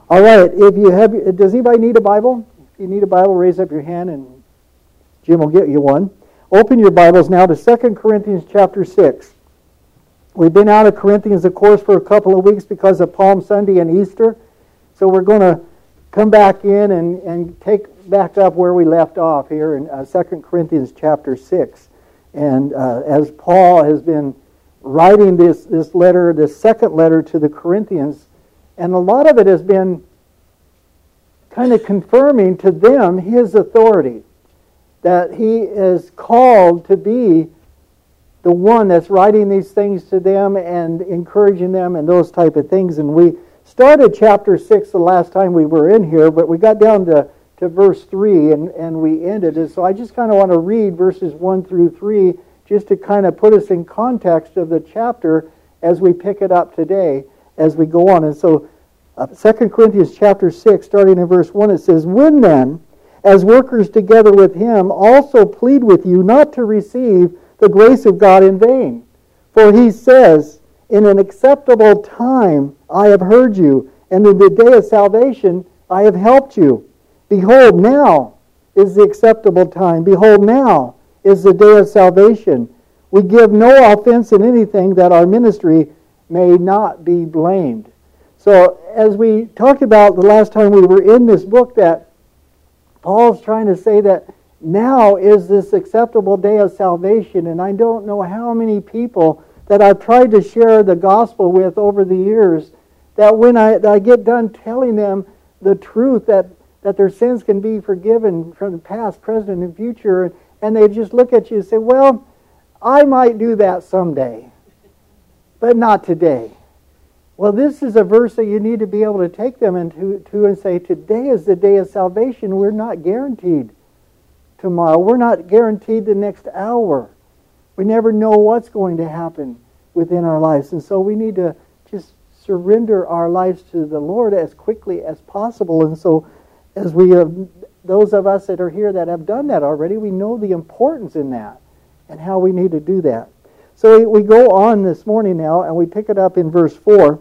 All right, if you have, does anybody need a Bible? If you need a Bible, raise up your hand and Jim will get you one. Open your Bibles now to 2 Corinthians chapter 6. We've been out of Corinthians, of course, for a couple of weeks because of Palm Sunday and Easter. So we're going to come back in and take back up where we left off here in 2 Corinthians chapter 6. And as Paul has been writing this letter, this second letter to the Corinthians, and a lot of it has been kind of confirming to them his authority, that he is called to be the one that's writing these things to them and encouraging them and those type of things. And we started chapter 6 the last time we were in here, but we got down to verse 3 and we ended it. So I just kind of want to read verses 1 through 3 just to kind of put us in context of the chapter as we pick it up today as we go on. And so 2 Corinthians chapter 6, starting in verse 1, it says, "When then, as workers together with him, also plead with you not to receive the grace of God in vain. For he says, in an acceptable time I have heard you, and in the day of salvation I have helped you. Behold, now is the acceptable time. Behold, now is the day of salvation. We give no offense in anything, that our ministry may not be blamed." So as we talked about the last time we were in this book, that Paul's trying to say that now is this acceptable day of salvation. And I don't know how many people that I've tried to share the gospel with over the years, that when I get done telling them the truth that their sins can be forgiven from the past, present, and future, and they just look at you and say, "Well, I might do that someday, but not today." Well, this is a verse that you need to be able to take them into and say, today is the day of salvation. We're not guaranteed tomorrow. We're not guaranteed the next hour. We never know what's going to happen within our lives. And so we need to just surrender our lives to the Lord as quickly as possible. And so as we have, those of us that are here that have done that already, we know the importance in that and how we need to do that. So we go on this morning now, and we pick it up in verse 4.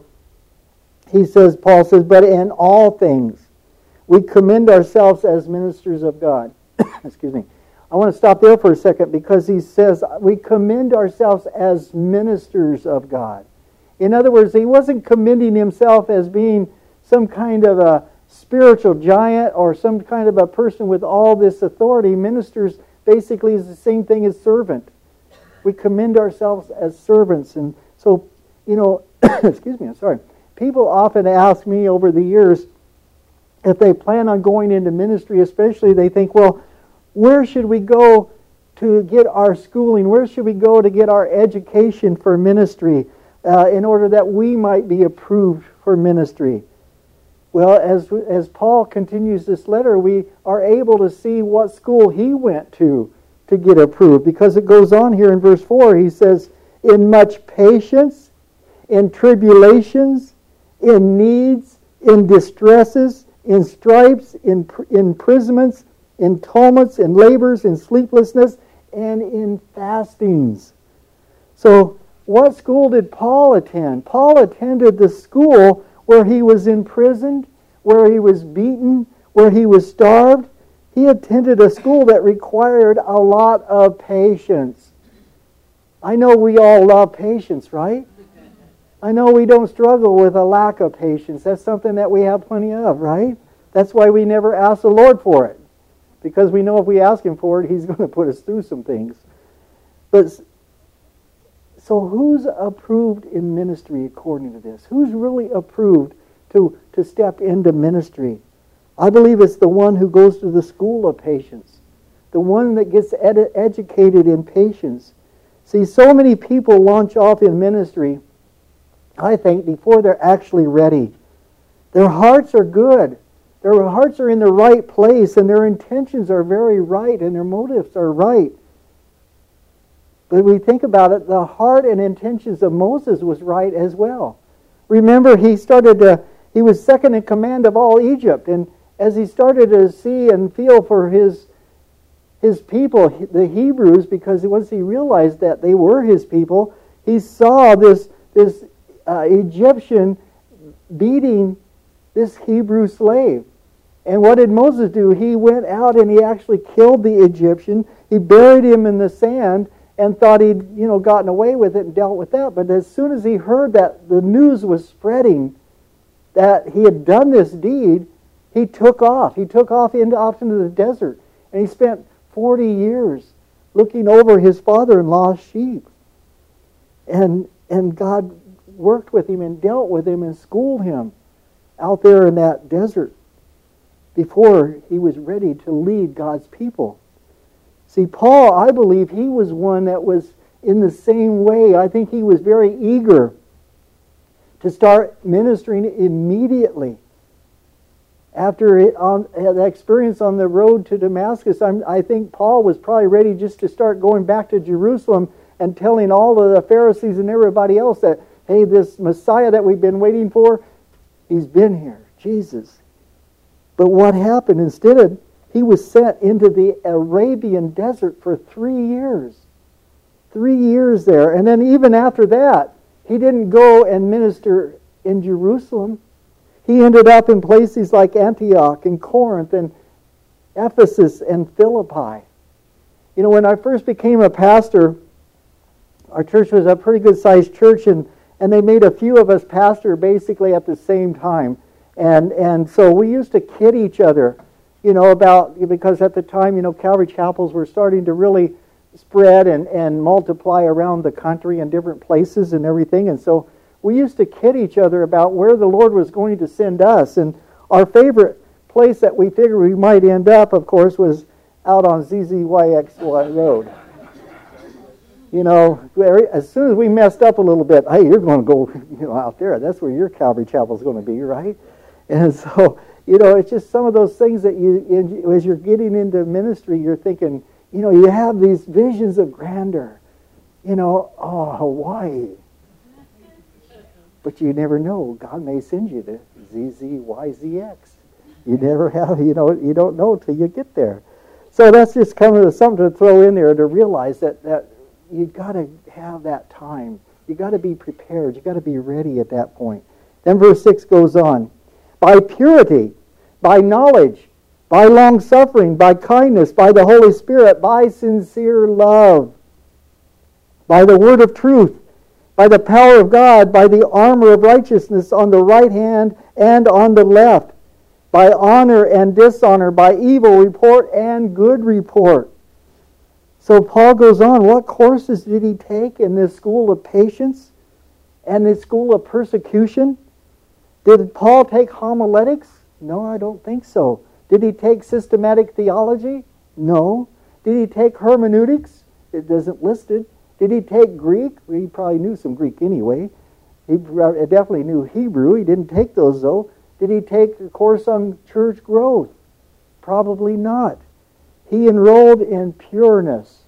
Paul says, "But in all things we commend ourselves as ministers of God." Excuse me. I want to stop there for a second, because he says we commend ourselves as ministers of God. In other words, he wasn't commending himself as being some kind of a spiritual giant or some kind of a person with all this authority. Ministers basically is the same thing as servant. We commend ourselves as servants. And so, excuse me, I'm sorry. People often ask me over the years if they plan on going into ministry, especially they think, well, where should we go to get our schooling? Where should we go to get our education for ministry in order that we might be approved for ministry? Well, as Paul continues this letter, we are able to see what school he went to get approved, because it goes on here in verse 4. He says, "In much patience, in tribulations, in needs, in distresses, in stripes, in imprisonments, in tumults, in labors, in sleeplessness, and in fastings." So what school did Paul attend? Paul attended the school where he was imprisoned, where he was beaten, where he was starved. He attended a school that required a lot of patience. I know we all love patience, right? I know we don't struggle with a lack of patience. That's something that we have plenty of, right? That's why we never ask the Lord for it, because we know if we ask Him for it, He's going to put us through some things. But so who's approved in ministry according to this? Who's really approved to step into ministry? I believe it's the one who goes to the school of patience, the one that gets educated in patience. See, so many people launch off in ministry, I think, before they're actually ready. Their hearts are good. Their hearts are in the right place, and their intentions are very right, and their motives are right. But we think about it, the heart and intentions of Moses was right as well. Remember, he was second in command of all Egypt, and as he started to see and feel for his people, the Hebrews, because once he realized that they were his people, he saw this Egyptian beating this Hebrew slave. And what did Moses do? He went out and he actually killed the Egyptian. He buried him in the sand and thought he'd, gotten away with it and dealt with that. But as soon as he heard that the news was spreading that he had done this deed, he took off. He took off into the desert. And he spent 40 years looking over his father-in-law's sheep. And God worked with him and dealt with him and schooled him out there in that desert before he was ready to lead God's people. See, Paul, I believe he was one that was in the same way. I think he was very eager to start ministering immediately. After the experience on the road to Damascus, I think Paul was probably ready just to start going back to Jerusalem and telling all of the Pharisees and everybody else that, hey, this Messiah that we've been waiting for, he's been here, Jesus. But what happened? Instead, he was sent into the Arabian desert for 3 years. 3 years there. And then even after that, he didn't go and minister in Jerusalem. He ended up in places like Antioch and Corinth and Ephesus and Philippi. When I first became a pastor, our church was a pretty good-sized church, and they made a few of us pastor basically at the same time. And so we used to kid each other, because at the time, Calvary chapels were starting to really spread and multiply around the country in different places and everything. And so we used to kid each other about where the Lord was going to send us. And our favorite place that we figured we might end up, of course, was out on ZZYX Road. As soon as we messed up a little bit, hey, you're going to go out there. That's where your Calvary chapel is going to be, right? And so, it's just some of those things that as you're getting into ministry, you're thinking, you have these visions of grandeur. Hawaii. But you never know. God may send you to ZZYZX. You never have, you don't know till you get there. So that's just kind of something to throw in there to realize that you've got to have that time. You've got to be prepared. You've got to be ready at that point. Then verse 6 goes on. By purity, by knowledge, by long-suffering, by kindness, by the Holy Spirit, by sincere love, by the word of truth, by the power of God, by the armor of righteousness on the right hand and on the left, by honor and dishonor, by evil report and good report. So Paul goes on. What courses did he take in this school of patience and this school of persecution? Did Paul take homiletics? No, I don't think so. Did he take systematic theology? No. Did he take hermeneutics? It isn't listed. Did he take Greek? Well, he probably knew some Greek anyway. He definitely knew Hebrew. He didn't take those, though. Did he take a course on church growth? Probably not. He enrolled in pureness,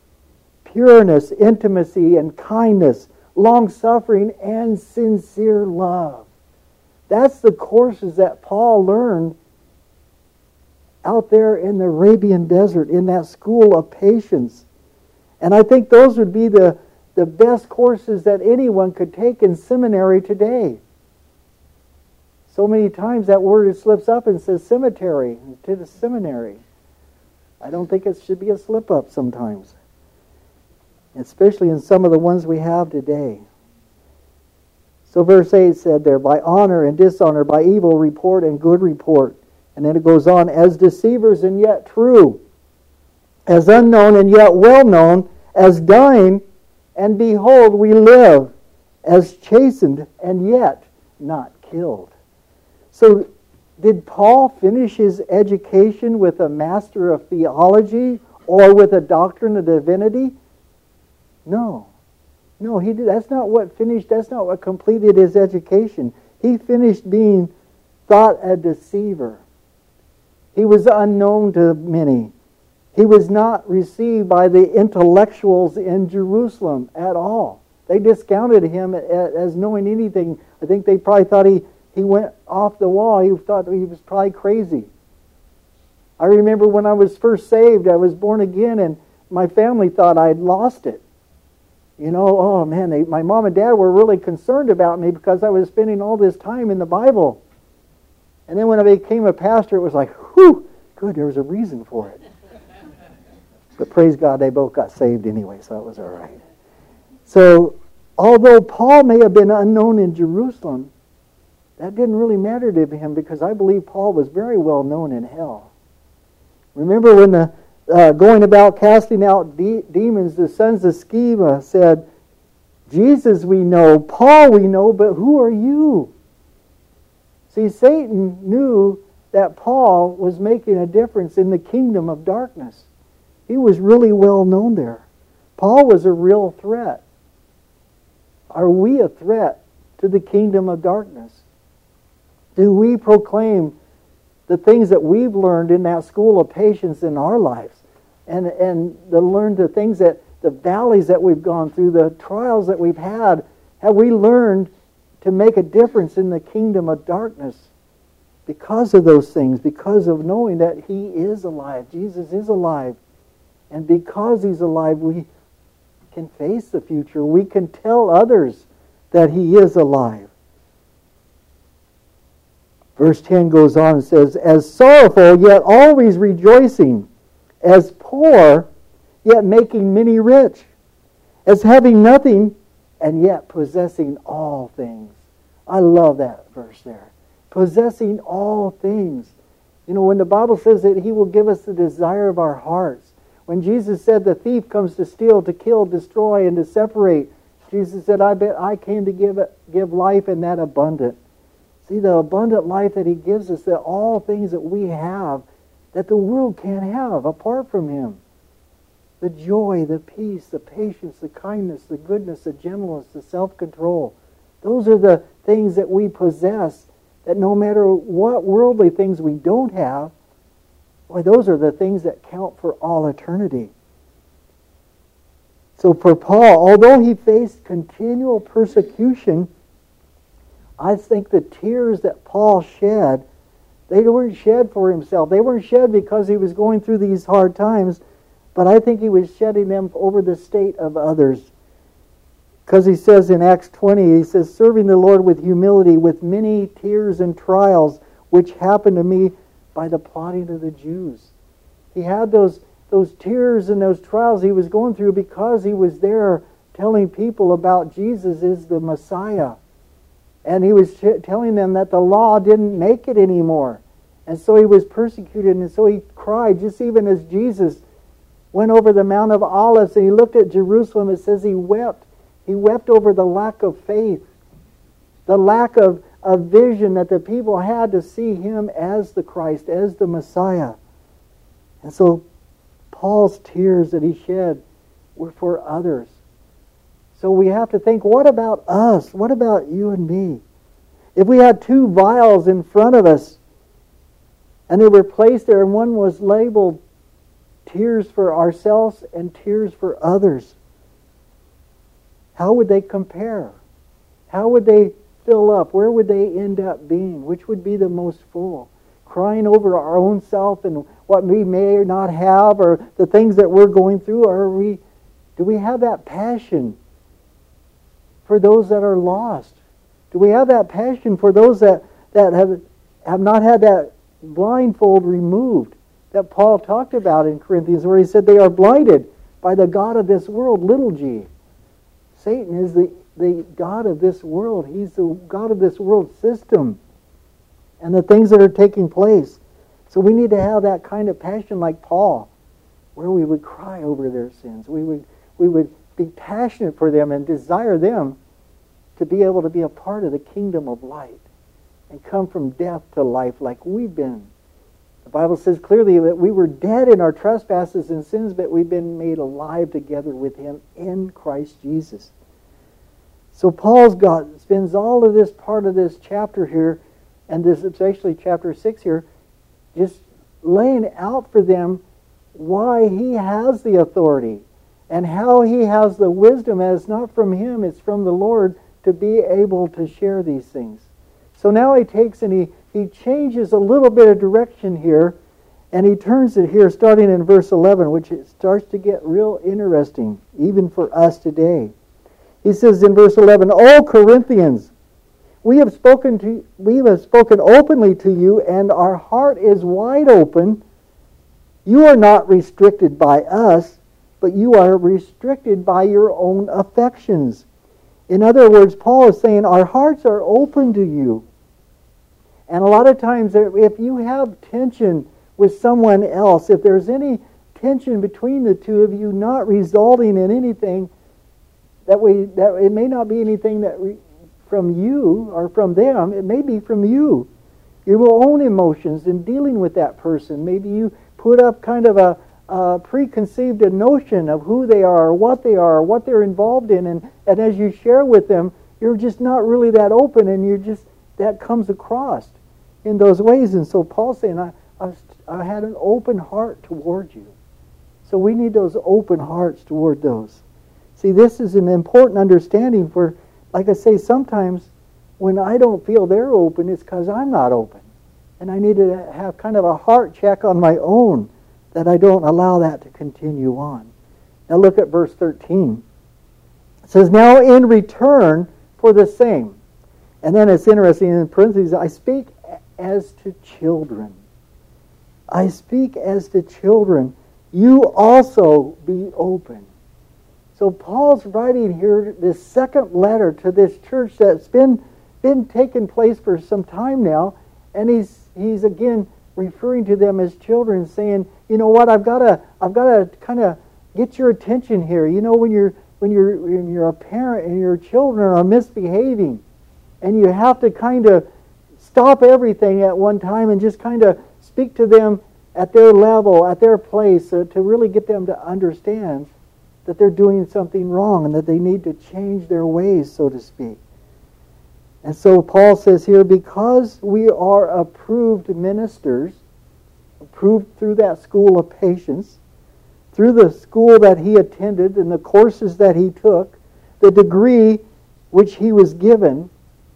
intimacy, and kindness, long-suffering, and sincere love. That's the courses that Paul learned out there in the Arabian desert, in that school of patience. And I think those would be the best courses that anyone could take in seminary today. So many times that word slips up and says cemetery instead of seminary. I don't think it should be a slip-up sometimes, especially in some of the ones we have today. So verse 8 said there, by honor and dishonor, by evil report and good report. And then it goes on, as deceivers and yet true, as unknown and yet well known, as dying, and behold, we live, as chastened and yet not killed. So did Paul finish his education with a master of theology or with a doctrine of divinity? No. No, he did. That's not what completed his education. He finished being thought a deceiver. He was unknown to many. He was not received by the intellectuals in Jerusalem at all. They discounted him as knowing anything. I think they probably thought he went off the wall. He thought he was probably crazy. I remember when I was first saved, I was born again, and my family thought I'd lost it. Oh man, my mom and dad were really concerned about me because I was spending all this time in the Bible. And then when I became a pastor, it was like, whew, good, there was a reason for it. But praise God, they both got saved anyway, so it was all right. So, although Paul may have been unknown in Jerusalem, that didn't really matter to him because I believe Paul was very well known in hell. Remember when the going about casting out demons, the sons of Sceva said, Jesus we know, Paul we know, but who are you? See, Satan knew that Paul was making a difference in the kingdom of darkness. He was really well known there. Paul was a real threat. Are we a threat to the kingdom of darkness? Do we proclaim the things that we've learned in that school of patience in our lives? And learn the things that, the valleys that we've gone through, the trials that we've had, have we learned to make a difference in the kingdom of darkness because of those things, because of knowing that He is alive, Jesus is alive. And because He's alive, we can face the future. We can tell others that He is alive. Verse 10 goes on and says, as sorrowful, yet always rejoicing, as poor, yet making many rich, as having nothing, and yet possessing all things. I love that verse there. Possessing all things. You know, when the Bible says that He will give us the desire of our hearts, when Jesus said the thief comes to steal, to kill, destroy, and to separate, Jesus said, I came to give life and that abundant. See, the abundant life that He gives us, that all things that we have, that the world can't have apart from Him. The joy, the peace, the patience, the kindness, the goodness, the gentleness, the self-control. Those are the things that we possess, that no matter what worldly things we don't have, boy, those are the things that count for all eternity. So for Paul, although he faced continual persecution, I think the tears that Paul shed, they weren't shed for himself. They weren't shed because he was going through these hard times, but I think he was shedding them over the state of others. Because he says in Acts 20, he says, serving the Lord with humility, with many tears and trials, which happened to me by the plotting of the Jews. He had those tears and those trials he was going through because he was there telling people about Jesus is the Messiah. And he was telling them that the law didn't make it anymore. And so he was persecuted, and so he cried, just even as Jesus went over the Mount of Olives and he looked at Jerusalem. It says he wept. He wept over the lack of faith, the lack of vision that the people had to see Him as the Christ, as the Messiah. And so Paul's tears that he shed were for others. So we have to think, what about us? What about you and me? If we had two vials in front of us and they were placed there and one was labeled tears for ourselves and tears for others, how would they compare? How would they fill up? Where would they end up being? Which would be the most full? Crying over our own self and what we may or not have, or the things that we're going through, or do we have that passion for those that are lost? Do we have that passion for those that have not had that blindfold removed that Paul talked about in Corinthians, where he said they are blinded by the god of this world, little g. Satan is the god of this world. He's the god of this world system and the things that are taking place. So we need to have that kind of passion like Paul, where we would cry over their sins. We would be passionate for them and desire them to be able to be a part of the kingdom of light and come from death to life like we've been. The Bible says clearly that we were dead in our trespasses and sins, but we've been made alive together with Him in Christ Jesus. So Paul spends all of this part of this chapter here, and this especially chapter 6 here, just laying out for them why he has the authority and how he has the wisdom, as not from him, it's from the Lord, to be able to share these things. So now he takes and he changes a little bit of direction here, and he turns it here starting in verse 11, which it starts to get real interesting, even for us today. He says in verse 11, O Corinthians, we have spoken openly to you, and our heart is wide open. You are not restricted by us, but you are restricted by your own affections. In other words, Paul is saying our hearts are open to you. And a lot of times, if you have tension with someone else, if there's any tension between the two of you not resulting in anything, that it may not be anything from you or from them, it may be from you. Your own emotions in dealing with that person. Maybe you put up kind of a preconceived notion of who they are, or what they're involved in, and as you share with them, you're just not really that open, and that comes across in those ways. And so Paul's saying, I had an open heart toward you. So we need those open hearts toward those. See, this is an important understanding for, like I say, sometimes when I don't feel they're open, it's because I'm not open. And I need to have kind of a heart check on my own that I don't allow that to continue on. Now look at verse 13. It says, now in return for the same. And then it's interesting, in parentheses, I speak as to children. I speak as to children. You also be open. So Paul's writing here this second letter to this church that's been taking place for some time now, and he's again referring to them as children, saying, you know what, I've got to kind of get your attention here. You know, when you're a parent and your children are misbehaving, and you have to kind of stop everything at one time and just kind of speak to them at their level, at their place, to really get them to understand that they're doing something wrong and that they need to change their ways, so to speak. And so Paul says here, because we are approved ministers, approved through that school of patience, through the school that he attended and the courses that he took, the degree which he was given,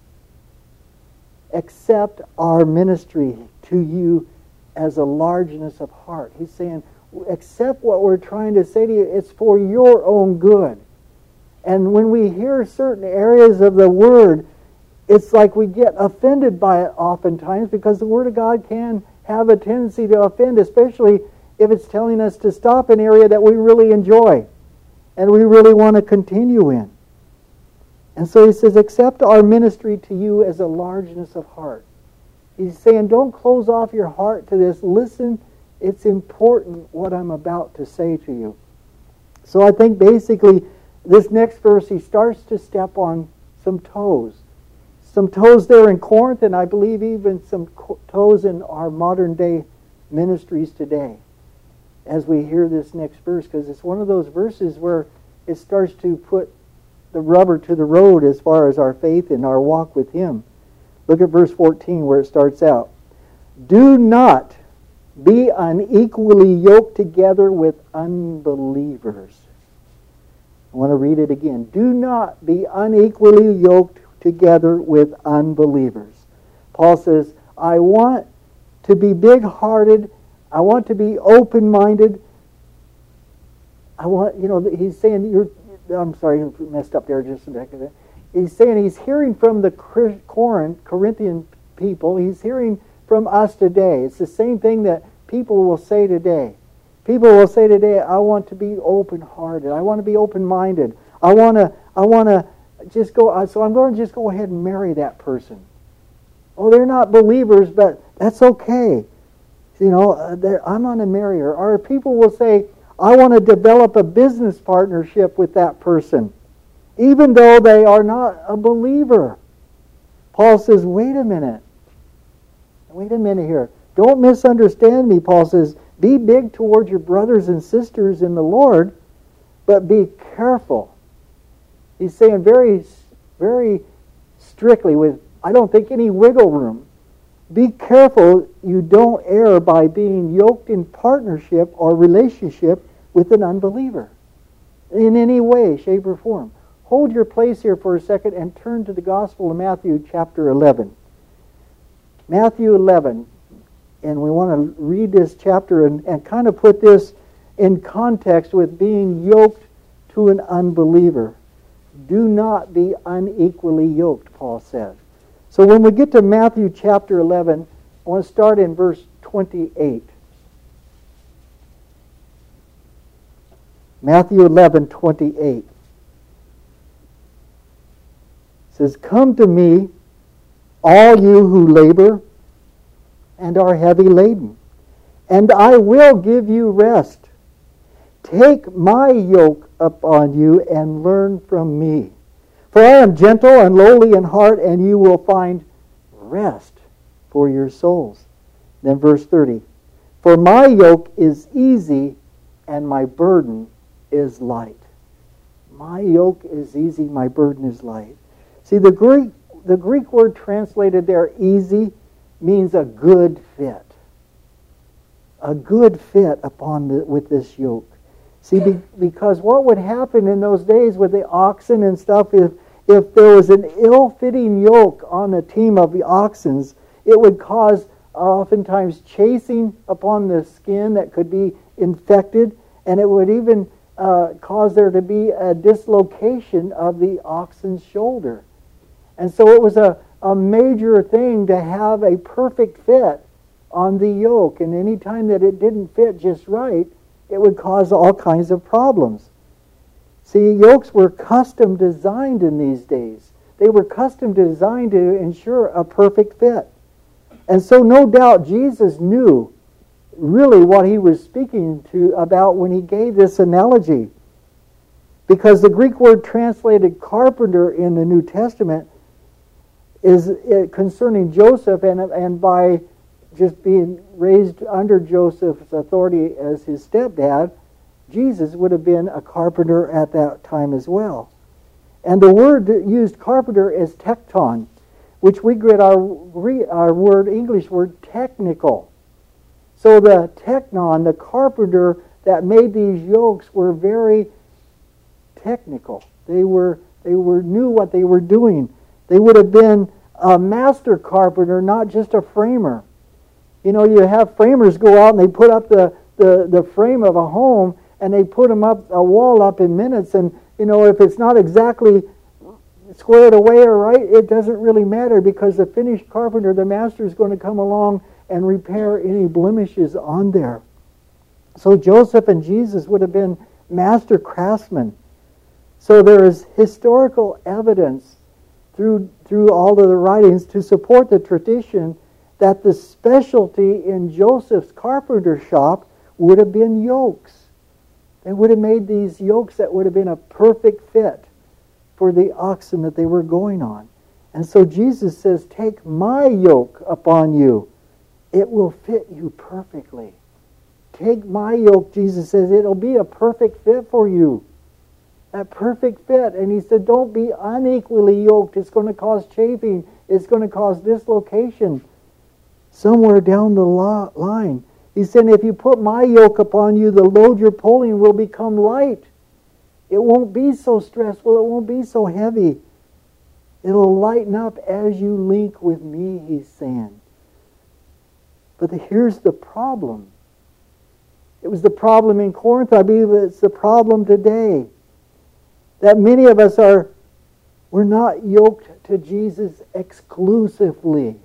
accept our ministry to you as a largeness of heart. He's saying, accept what we're trying to say to you. It's for your own good. And when we hear certain areas of the Word, it's like we get offended by it oftentimes, because the Word of God can have a tendency to offend, especially if it's telling us to stop an area that we really enjoy and we really want to continue in. And so he says, accept our ministry to you as a largeness of heart. He's saying, don't close off your heart to this. Listen, it's important what I'm about to say to you. So I think basically this next verse, he starts to step on some toes. Some toes there in Corinth, and I believe even some toes in our modern day ministries today as we hear this next verse, because it's one of those verses where it starts to put the rubber to the road as far as our faith and our walk with Him. Look at verse 14 where it starts out. Do not be unequally yoked together with unbelievers. I want to read it again. Do not be unequally yoked together with unbelievers. Paul says, I want to be big-hearted. I want to be open-minded. He's saying, I'm sorry, I messed up there just a second. He's saying he's hearing from the Corinthian people. He's hearing from us today. It's the same thing that people will say today. People will say today, I want to be open-hearted. I want to be open-minded. I want to just go, so I'm going to just go ahead and marry that person. Oh, they're not believers, but that's okay. You know, I'm going to marry her. Or people will say, I want to develop a business partnership with that person, even though they are not a believer. Paul says, wait a minute here. Don't misunderstand me. Paul says, be big toward your brothers and sisters in the Lord, but be careful. He's saying very, very strictly, with, I don't think, any wiggle room. Be careful you don't err by being yoked in partnership or relationship with an unbeliever in any way, shape, or form. Hold your place here for a second and turn to the Gospel of Matthew chapter 11. Matthew 11. And we want to read this chapter and kind of put this in context with being yoked to an unbeliever. Do not be unequally yoked, Paul says. So when we get to Matthew chapter 11, I want to start in verse 28. Matthew 11:28 says, "Come to me, all you who labor and are heavy laden, and I will give you rest. Take my yoke upon you and learn from me. For I am gentle and lowly in heart, and you will find rest for your souls." Then verse 30, "For my yoke is easy and my burden is light." My yoke is easy, my burden is light. See, the Greek word translated there, easy, means a good fit. A good fit with this yoke. See, because what would happen in those days with the oxen and stuff, if there was an ill-fitting yoke on a team of the oxen, it would cause oftentimes chasing upon the skin that could be infected, and it would even cause there to be a dislocation of the oxen's shoulder. And so it was a major thing to have a perfect fit on the yoke, and any time that it didn't fit just right, it would cause all kinds of problems. See, yokes were custom designed in these days. They were custom designed to ensure a perfect fit. And so no doubt Jesus knew really what he was speaking about when he gave this analogy. Because the Greek word translated carpenter in the New Testament is concerning Joseph, and by just being raised under Joseph's authority as his stepdad, Jesus would have been a carpenter at that time as well. And the word used carpenter is tekton, which we get our English word technical. So the tekton, the carpenter that made these yokes, were very technical. They knew what they were doing. They would have been a master carpenter, not just a framer. You know, you have framers go out and they put up the frame of a home, and they put a wall up in minutes, and you know, if it's not exactly squared away or right, it doesn't really matter, because the finished carpenter, the master, is going to come along and repair any blemishes on there. So Joseph and Jesus would have been master craftsmen. So there is historical evidence through all of the writings to support the tradition that the specialty in Joseph's carpenter shop would have been yokes. They would have made these yokes that would have been a perfect fit for the oxen that they were going on. And so Jesus says, "Take my yoke upon you. It will fit you perfectly." Take my yoke, Jesus says, it'll be a perfect fit for you. A perfect fit. And he said, don't be unequally yoked. It's going to cause chafing. It's going to cause dislocation somewhere down the line. He said, if you put my yoke upon you, the load you're pulling will become light. It won't be so stressful. It won't be so heavy. It'll lighten up as you link with me, he's saying. But here's the problem. It was the problem in Corinth. I believe it's the problem today. That many of us we're not yoked to Jesus exclusively.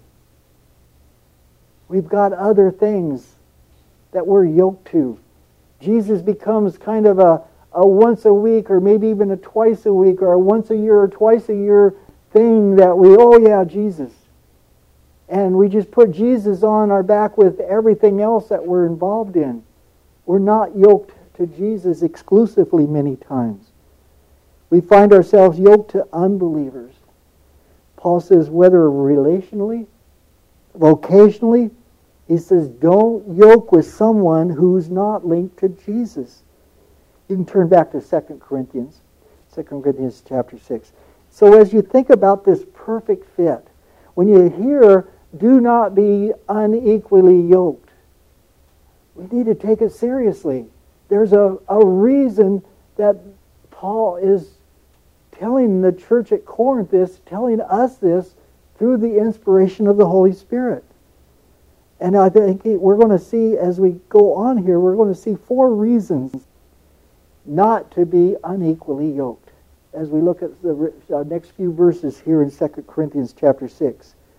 We've got other things that we're yoked to. Jesus becomes kind of a once a week, or maybe even a twice a week, or a once a year or twice a year thing that Jesus. And we just put Jesus on our back with everything else that we're involved in. We're not yoked to Jesus exclusively many times. We find ourselves yoked to unbelievers. Paul says whether relationally, vocationally, he says don't yoke with someone who's not linked to Jesus. You can turn back to 2 Corinthians chapter 6. So as you think about this perfect fit, when you hear, do not be unequally yoked, we need to take it seriously. There's a reason that Paul is telling the church at Corinth this, telling us this, through the inspiration of the Holy Spirit. And I think we're going to see, as we go on here, we're going to see 4 reasons not to be unequally yoked, as we look at the next few verses here in 2 Corinthians chapter 6.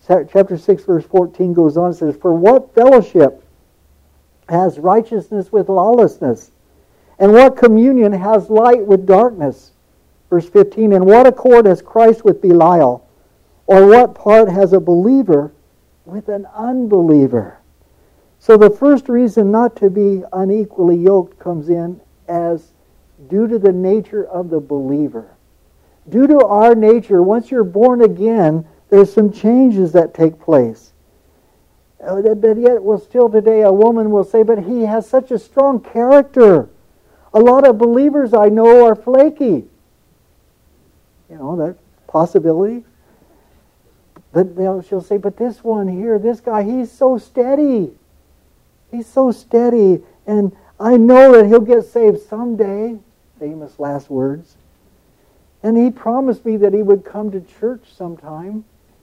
chapter 6, verse 14 goes on and says, "For what fellowship has righteousness with lawlessness? And what communion has light with darkness?" Verse 15, "And what accord has Christ with Belial? Or what part has a believer with an unbeliever?" So the first reason not to be unequally yoked comes in as due to the nature of the believer. Due to our nature, once you're born again, there's some changes that take place. But yet, well, still today, a woman will say, "But he has such a strong character. A lot of believers I know are flaky." You know, that possibility. But she'll say, "But this one here, this guy, he's so steady. He's so steady. And I know that he'll get saved someday." Famous last words. "And he promised me that he would come to church sometime."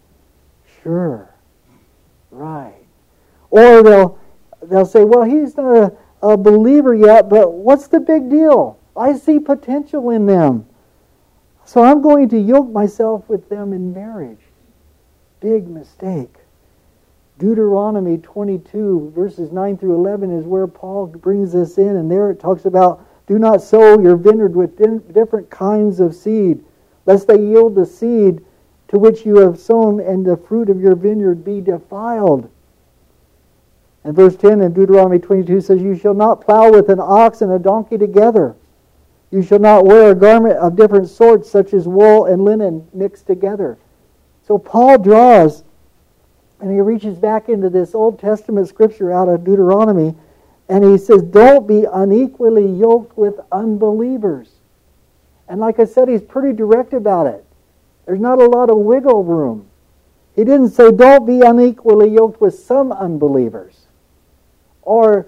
Sure. Right. Or they'll say, "Well, he's not a believer yet, but what's the big deal? I see potential in them. So I'm going to yoke myself with them in marriage." Big mistake. Deuteronomy 22, verses 9 through 11 is where Paul brings this in. And there it talks about, "Do not sow your vineyard with different kinds of seed, lest they yield the seed to which you have sown, and the fruit of your vineyard be defiled." And verse 10 in Deuteronomy 22 says, "You shall not plow with an ox and a donkey together. You shall not wear a garment of different sorts, such as wool and linen mixed together." So Paul draws, and he reaches back into this Old Testament scripture out of Deuteronomy, and he says, don't be unequally yoked with unbelievers. And like I said, he's pretty direct about it. There's not a lot of wiggle room. He didn't say, don't be unequally yoked with some unbelievers. Or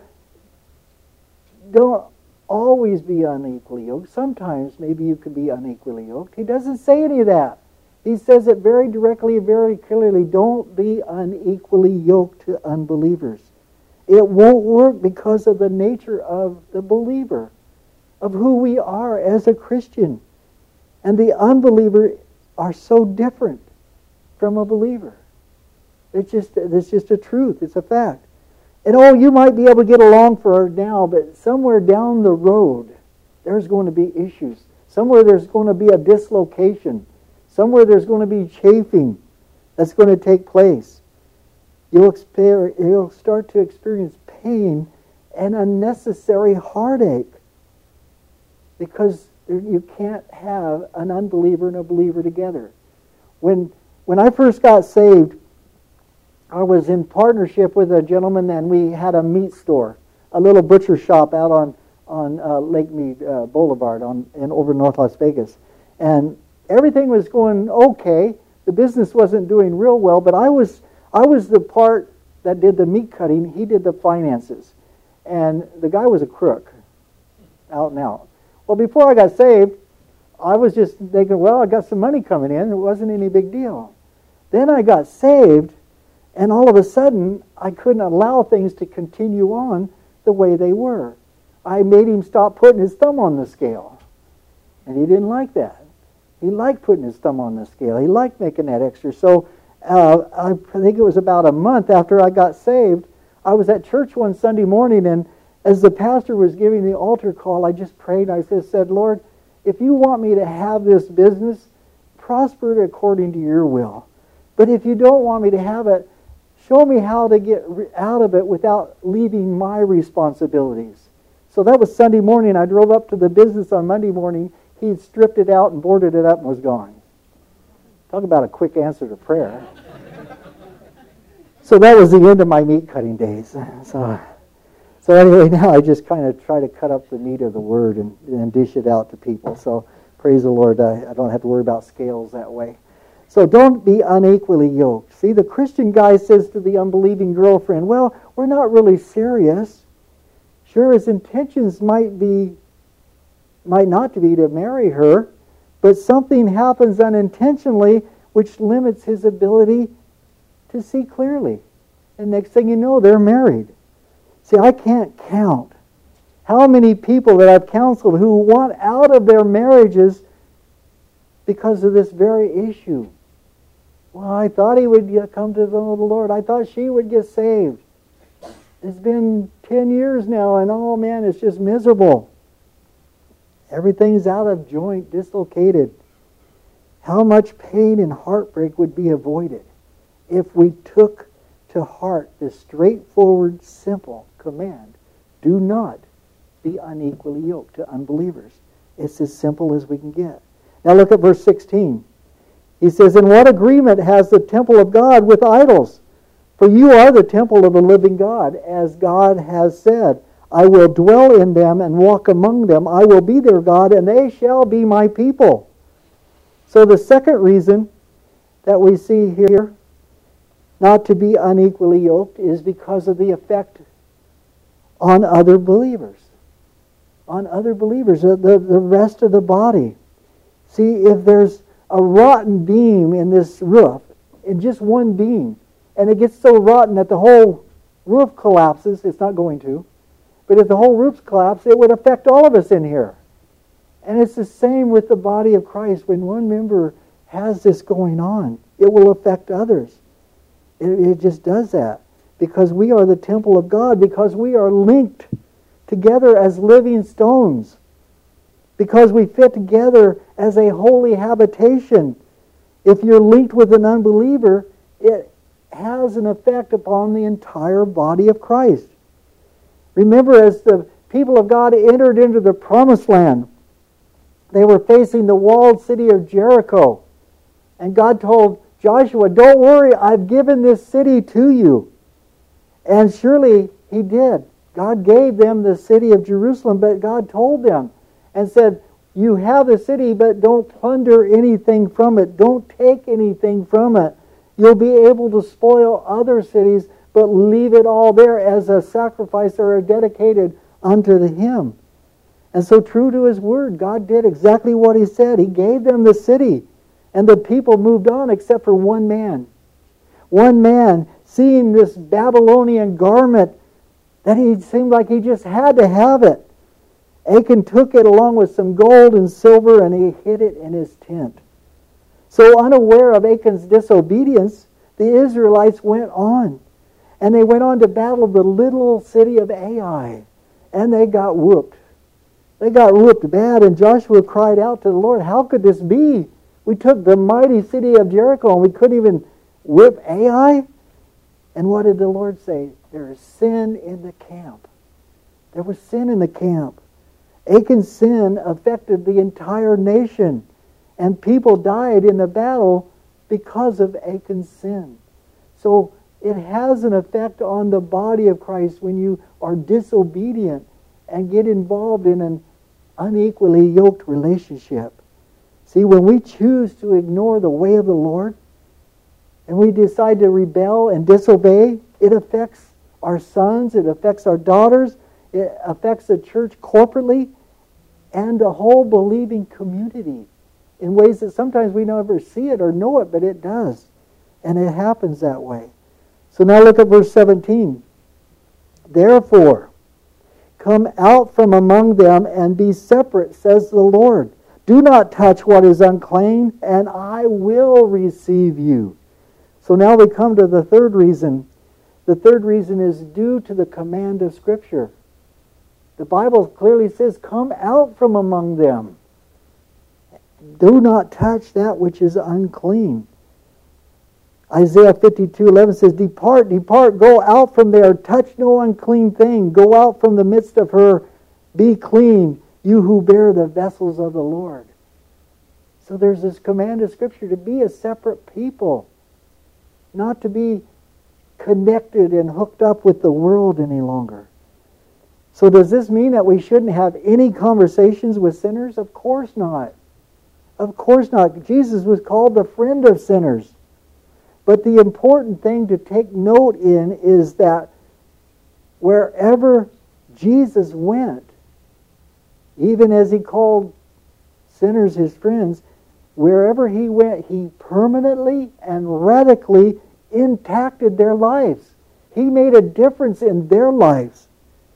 don't always be unequally yoked. Sometimes maybe you could be unequally yoked. He doesn't say any of that. He says it very directly, very clearly. Don't be unequally yoked to unbelievers. It won't work because of the nature of the believer, of who we are as a Christian. And the unbeliever are so different from a believer. It's just a truth. It's a fact. And you might be able to get along for now, but somewhere down the road, there's going to be issues. Somewhere there's going to be a dislocation. Somewhere there's going to be chafing that's going to take place. You'll start to experience pain and unnecessary heartache because you can't have an unbeliever and a believer together. When I first got saved, I was in partnership with a gentleman, and we had a meat store, a little butcher shop out on Lake Mead Boulevard over North Las Vegas. And everything was going okay. The business wasn't doing real well, but I was the part that did the meat cutting. He did the finances. And the guy was a crook, out and out. Well, before I got saved, I was just thinking, well, I got some money coming in. It wasn't any big deal. Then I got saved, and all of a sudden, I couldn't allow things to continue on the way they were. I made him stop putting his thumb on the scale. And he didn't like that. He liked putting his thumb on the scale. He liked making that extra. So I think it was about a month after I got saved, I was at church one Sunday morning, and as the pastor was giving the altar call, I just prayed. I said, Lord, if you want me to have this business, prosper it according to your will. But if you don't want me to have it, show me how to get out of it without leaving my responsibilities. So that was Sunday morning. I drove up to the business on Monday morning. He'd stripped it out and boarded it up and was gone. Talk about a quick answer to prayer. So that was the end of my meat cutting days. So anyway, now I just kind of try to cut up the meat of the Word and dish it out to people. So praise the Lord, I don't have to worry about scales that way. So don't be unequally yoked. See, the Christian guy says to the unbelieving girlfriend, well, we're not really serious. Sure, his intentions might not be to marry her, but something happens unintentionally which limits his ability to see clearly. And next thing you know, they're married. See, I can't count how many people that I've counseled who want out of their marriages because of this very issue. Well, I thought he would come to the Lord. I thought she would get saved. It's been 10 years now, and oh man, it's just miserable. Everything's out of joint, dislocated. How much pain and heartbreak would be avoided if we took to heart this straightforward, simple command: do not be unequally yoked to unbelievers. It's as simple as we can get. Now look at verse 16. He says, "And what agreement has the temple of God with idols? For you are the temple of the living God, as God has said, I will dwell in them and walk among them. I will be their God, and they shall be my people." So the second reason that we see here not to be unequally yoked is because of the effect on other believers. On other believers, the rest of the body. See, if there's a rotten beam in this roof, in just one beam, and it gets so rotten that the whole roof collapses, it's not going to, but if the whole roof collapses, it would affect all of us in here. And it's the same with the body of Christ. When one member has this going on, it will affect others. It just does that. Because we are the temple of God, because we are linked together as living stones, because we fit together as a holy habitation. If you're linked with an unbeliever, it has an effect upon the entire body of Christ. Remember, as the people of God entered into the promised land, they were facing the walled city of Jericho. And God told Joshua, "Don't worry, I've given this city to you." And surely He did. God gave them the city of Jerusalem, but God told them and said, "You have the city, but don't plunder anything from it. Don't take anything from it. You'll be able to spoil other cities, but leave it all there as a sacrifice or dedicated unto Him." And so, true to His word, God did exactly what He said. He gave them the city, and the people moved on except for one man. One man, seeing this Babylonian garment, that he seemed like he just had to have it. Achan took it along with some gold and silver, and he hid it in his tent. So unaware of Achan's disobedience, the Israelites went on. And they went on to battle the little city of Ai. And they got whooped. They got whooped bad, and Joshua cried out to the Lord, "How could this be? We took the mighty city of Jericho, and we couldn't even whip Ai?" And what did the Lord say? There is sin in the camp. There was sin in the camp. Achan's sin affected the entire nation, and people died in the battle because of Achan's sin. So it has an effect on the body of Christ when you are disobedient and get involved in an unequally yoked relationship. See, when we choose to ignore the way of the Lord and we decide to rebel and disobey, it affects our sons, it affects our daughters, it affects the church corporately and the whole believing community in ways that sometimes we never see it or know it, but it does. And it happens that way. So now look at verse 17. "Therefore, come out from among them and be separate, says the Lord. Do not touch what is unclean, and I will receive you." So now we come to the third reason. The third reason is due to the command of Scripture. The Bible clearly says, "Come out from among them. Do not touch that which is unclean." Isaiah 52:11 says, "Depart, depart, go out from there, touch no unclean thing. Go out from the midst of her, be clean, you who bear the vessels of the Lord." So there's this command of Scripture to be a separate people, not to be connected and hooked up with the world any longer. So does this mean that we shouldn't have any conversations with sinners? Of course not. Of course not. Jesus was called the friend of sinners. But the important thing to take note in is that wherever Jesus went, even as He called sinners His friends, wherever He went, He permanently and radically impacted their lives. He made a difference in their lives.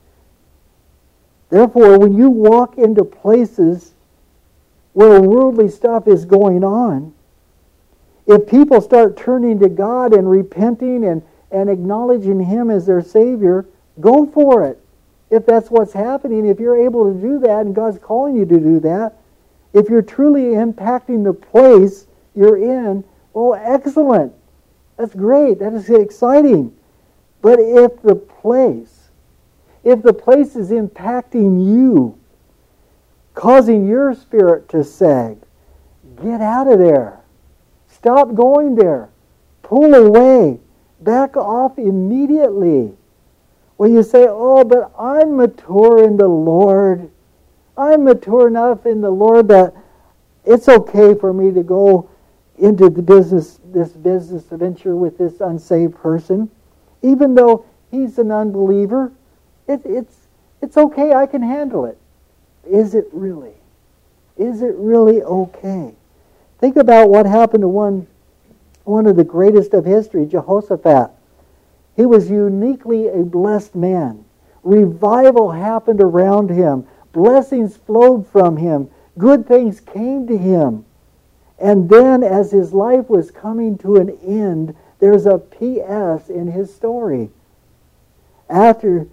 Therefore, when you walk into places where worldly stuff is going on, If people start turning to God and repenting and acknowledging Him as their Savior, go for it. If that's what's happening, if you're able to do that and God's calling you to do that, if you're truly impacting the place you're in, oh, excellent. That's great. That is exciting. But if the place is impacting you, causing your spirit to sag, get out of there. Stop going there. Pull away. Back off immediately. When you say, oh, but I'm mature in the Lord. I'm mature enough in the Lord that it's okay for me to go into this business venture with this unsaved person. Even though he's an unbeliever, it's okay, I can handle it. Is it really? Is it really okay? Think about what happened to one of the greatest of history, Jehoshaphat. He was uniquely a blessed man. Revival happened around him. Blessings flowed from him. Good things came to him. And then as his life was coming to an end, there's a P.S. in his story. After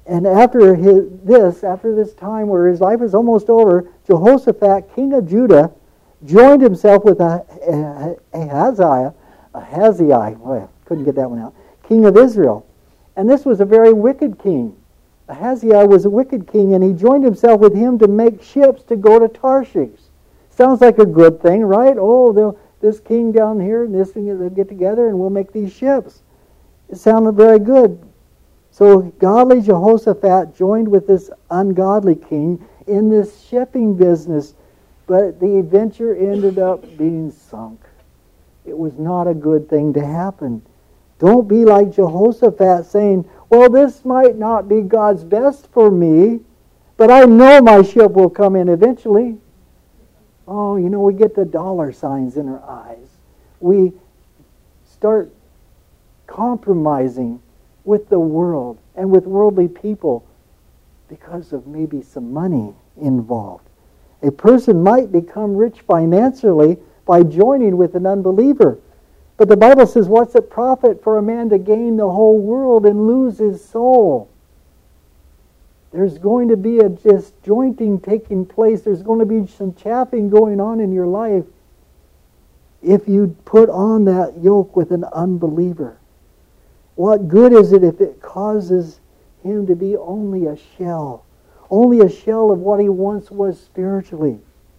this time where his life was almost over, Jehoshaphat, king of Judah, joined himself with Ahaziah, couldn't get that one out, king of Israel. And this was a very wicked king. Ahaziah was a wicked king, and he joined himself with him to make ships to go to Tarshish. Sounds like a good thing, right? Oh, this king down here and this thing, they'll get together and we'll make these ships. It sounded very good. So godly Jehoshaphat joined with this ungodly king in this shipping business, but the adventure ended up being sunk. It was not a good thing to happen. Don't be like Jehoshaphat saying, well, this might not be God's best for me, but I know my ship will come in eventually. Oh, we get the dollar signs in our eyes. We start compromising with the world and with worldly people because of maybe some money involved. A person might become rich financially by joining with an unbeliever. But the Bible says, what's it profit for a man to gain the whole world and lose his soul? There's going to be a disjointing taking place. There's going to be some chaffing going on in your life if you put on that yoke with an unbeliever. What good is it if it causes him to be only a shell of what he once was spiritually?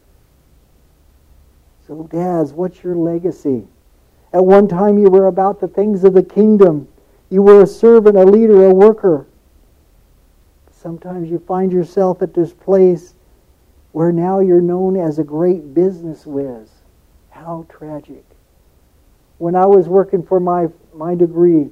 So, dads, what's your legacy? At one time you were about the things of the kingdom. You were a servant, a leader, a worker. Sometimes you find yourself at this place where now you're known as a great business whiz. How tragic. When I was working for my degree,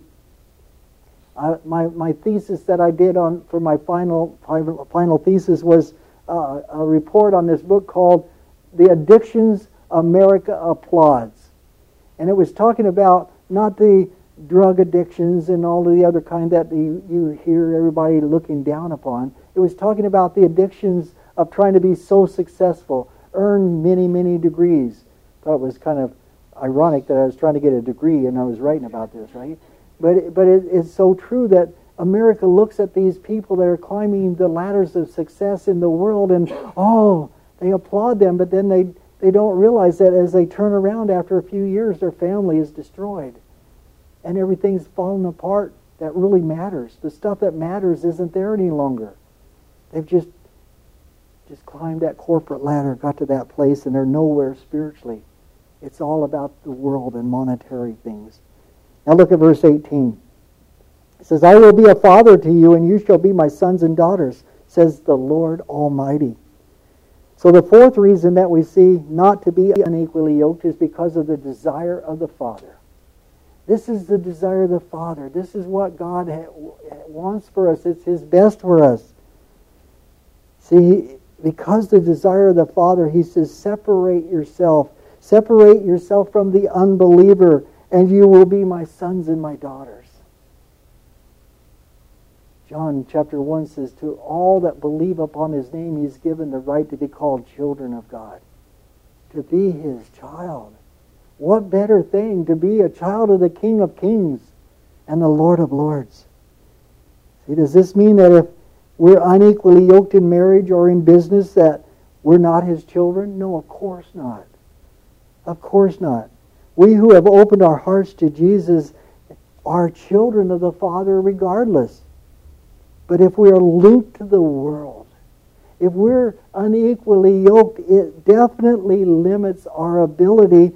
my thesis that I did for my final thesis was a report on this book called The Addictions America Applauds. And it was talking about not the drug addictions and all of the other kind that you hear everybody looking down upon. It was talking about the addictions of trying to be so successful, earn many, many degrees. I thought it was kind of ironic that I was trying to get a degree and I was writing about this, right? But it's so true that America looks at these people that are climbing the ladders of success in the world and, they applaud them, but then they don't realize that as they turn around after a few years, their family is destroyed. And everything's fallen apart that really matters. The stuff that matters isn't there any longer. They've just climbed that corporate ladder, got to that place, and they're nowhere spiritually. It's all about the world and monetary things. Now look at verse 18. It says, I will be a father to you, and you shall be my sons and daughters, says the Lord Almighty. So the fourth reason that we see not to be unequally yoked is because of the desire of the Father. This is the desire of the Father. This is what God wants for us. It's His best for us. See, because the desire of the Father, He says, separate yourself from the unbeliever, and you will be my sons and my daughters. John chapter 1 says, to all that believe upon His name, He's given the right to be called children of God. To be His child. What better thing to be a child of the King of Kings and the Lord of Lords? See, does this mean that if we're unequally yoked in marriage or in business that we're not His children? No, of course not. Of course not. We who have opened our hearts to Jesus are children of the Father regardless. But if we are linked to the world, if we're unequally yoked, it definitely limits our ability,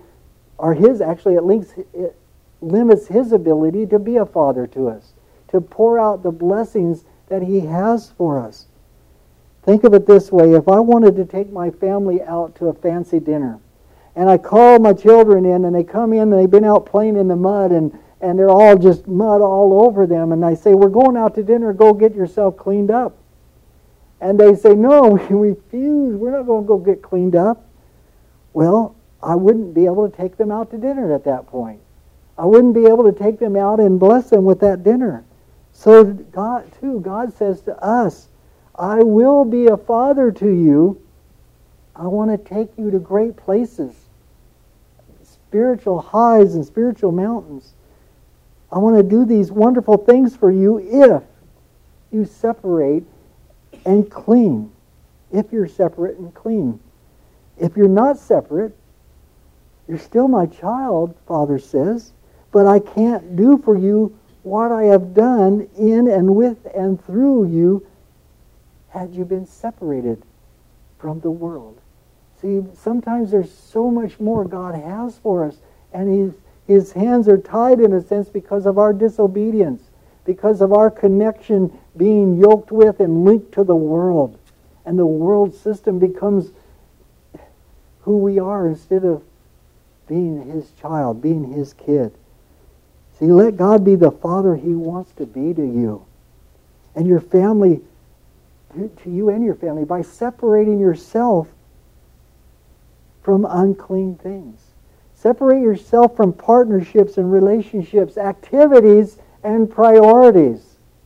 it limits His ability to be a father to us, to pour out the blessings that He has for us. Think of it this way. If I wanted to take my family out to a fancy dinner, and I call my children in, and they come in, and they've been out playing in the mud, and they're all just mud all over them, and I say, we're going out to dinner, go get yourself cleaned up. And they say, no, we refuse, we're not going to go get cleaned up. Well, I wouldn't be able to take them out to dinner at that point. I wouldn't be able to take them out and bless them with that dinner. So God says to us, I will be a father to you. I want to take you to great places, spiritual highs and spiritual mountains. I want to do these wonderful things for you if you separate and clean. If you're separate and clean. If you're not separate, you're still my child, Father says, but I can't do for you what I have done in and with and through you had you been separated from the world. See, sometimes there's so much more God has for us, and His hands are tied in a sense because of our disobedience, because of our connection being yoked with and linked to the world. And the world system becomes who we are instead of being His child, being His kid. See, let God be the Father He wants to be to you. And your family, to you and your family, by separating yourself from unclean things. Separate yourself from partnerships and relationships, activities and priorities.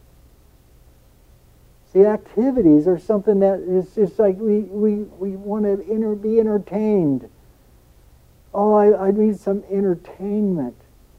See, activities are something that is just like we want to be entertained. Oh, I need some entertainment.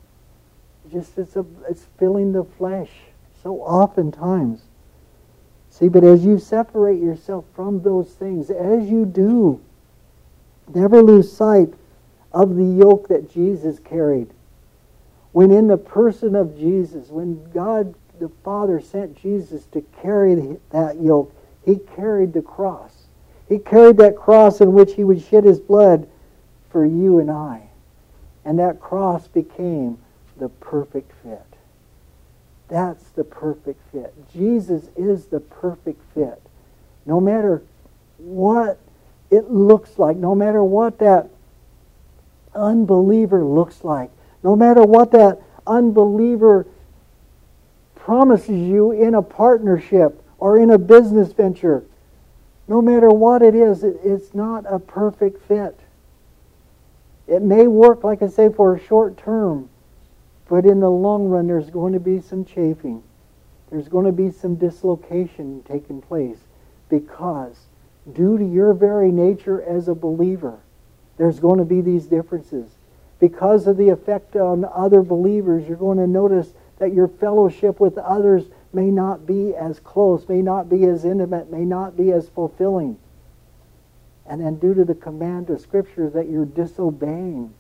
It's filling the flesh so oftentimes. See, but as you separate yourself from those things, as you do, never lose sight of the yoke that Jesus carried. When in the person of Jesus, when God the Father sent Jesus to carry that yoke, He carried the cross. He carried that cross in which He would shed His blood for you and I. And that cross became the perfect fit. That's the perfect fit. Jesus is the perfect fit. No matter what it looks like, no matter what that unbeliever looks like, no matter what that unbeliever promises you in a partnership or in a business venture, no matter what it is, it's not a perfect fit. It may work, like I say, for a short term, but in the long run there's going to be some chafing. There's going to be some dislocation taking place because due to your very nature as a believer, there's going to be these differences. Because of the effect on other believers, you're going to notice that your fellowship with others may not be as close, may not be as intimate, may not be as fulfilling. And then due to the command of Scripture that you're disobeying.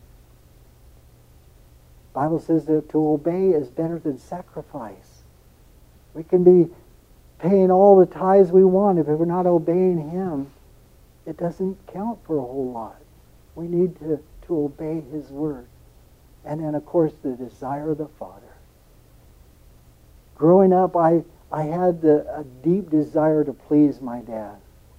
The Bible says that to obey is better than sacrifice. We can be paying all the tithes we want. If we're not obeying Him, it doesn't count for a whole lot. We need to obey His Word. And then, of course, the desire of the Father. Growing up, I had a deep desire to please my dad.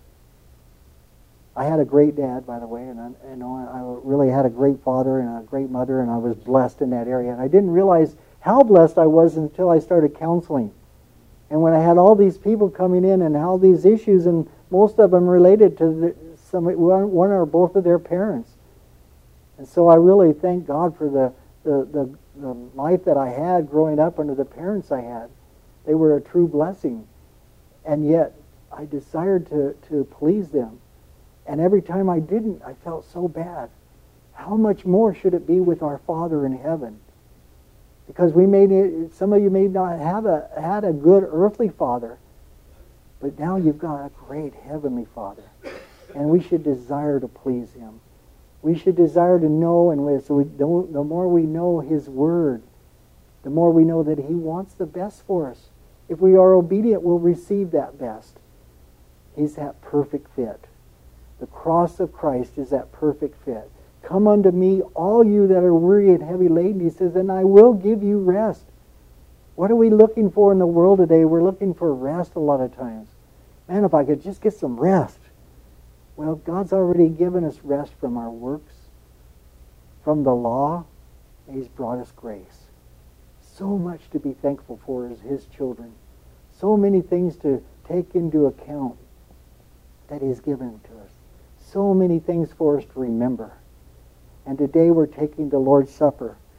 I had a great dad, by the way, and I really had a great father and a great mother, and I was blessed in that area. And I didn't realize how blessed I was until I started counseling. And when I had all these people coming in and all these issues, and most of them related to one or both of their parents. And so I really thank God for the life that I had growing up under the parents I had. They were a true blessing. And yet I desired to please them. And every time I didn't, I felt so bad. how much more should it be with our Father in heaven? Because some of you may not have had a good earthly father, but now you've got a great heavenly Father. And we should desire to please Him. We should desire to know, and so the more we know His Word, the more we know that He wants the best for us. If we are obedient, we'll receive that best. He's that perfect fit. The cross of Christ is that perfect fit. Come unto me, all you that are weary and heavy laden, He says, and I will give you rest. What are we looking for in the world today? We're looking for rest a lot of times. Man, if I could just get some rest. Well, God's already given us rest from our works, from the law, and He's brought us grace. So much to be thankful for as His children. So many things to take into account that He's given to us. So many things for us to remember. And today we're taking the Lord's Supper.